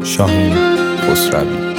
شاهین خسروی.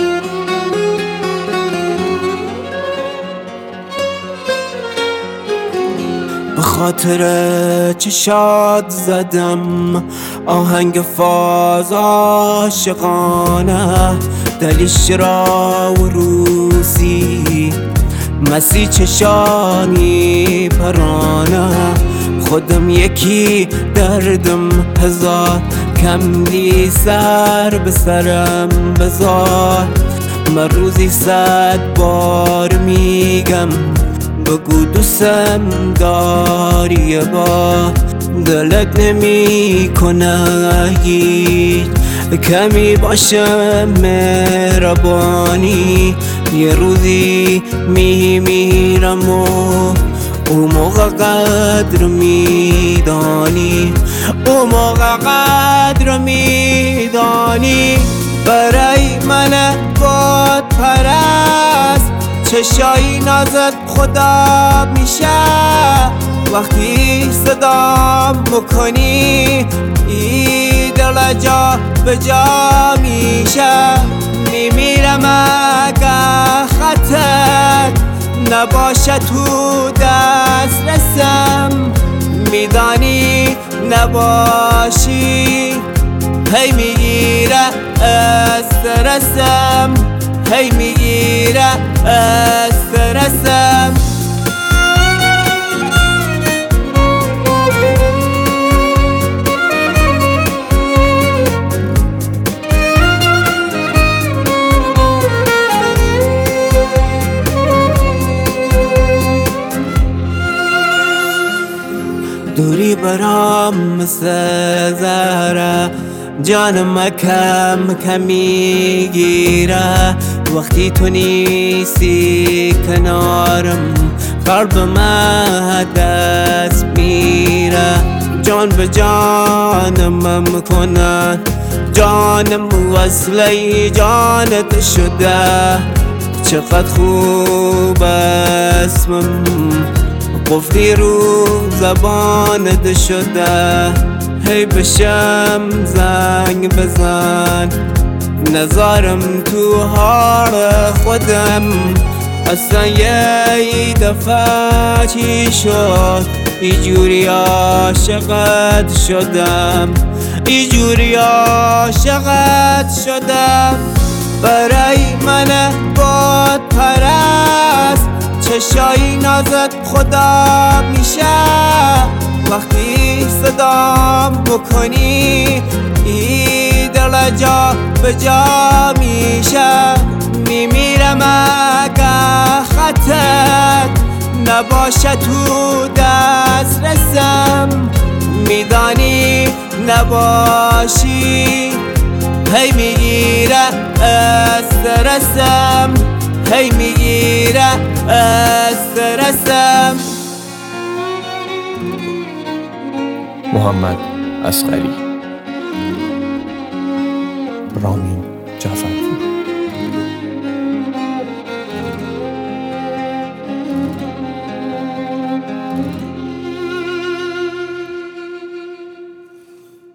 به خاطر چشات زدم آهنگ فاز عاشقانه، دلیش را و روسی مسی چشانی پرانه. خودم یکی دردم هزار، کملی سر به سرم بذار. من روزی 100 بار میگم بگو دوستم داری، با دلت نمی کنه هیچ کمی باشه مهربانی. یه روزی میمیرم و اون موقع قدر میدانی، اون موقع قدر میدانی. برای من باد پرست چشای نازت خدا میشه، وقتی صدام بکنی ای دل جا به جا میشه. میمیرم اگه خطت نباشه تو دست رسم، میدانی نباشی هی میگیره استرسم، هی میگیره استرسم. دوری برام مثل زهره، جانم کم کم میگیره. وقتی تو نیستی کنارم قلب من دست میره. جان به جانم کنن، جانم وصله جانت شده. چقدر خوب اسمم گفتی رو زبانت شده. هی بشم زنگ بزن نظارم تو حال خودم. اصلا یه دفعه چی شد اینجوری عاشقت شدم، اینجوری عاشقت شدم. برای من باد پرست چشای نازت خدا میشه، وقتی صدام بکنی ای دل جا به جا میشه. میمیرم اگه خطت نباشه تو دست رسم، میدانی نباشی هی میگیره استرسم، هی میگیره استرسم. محمد اصغری. رامین جعفر.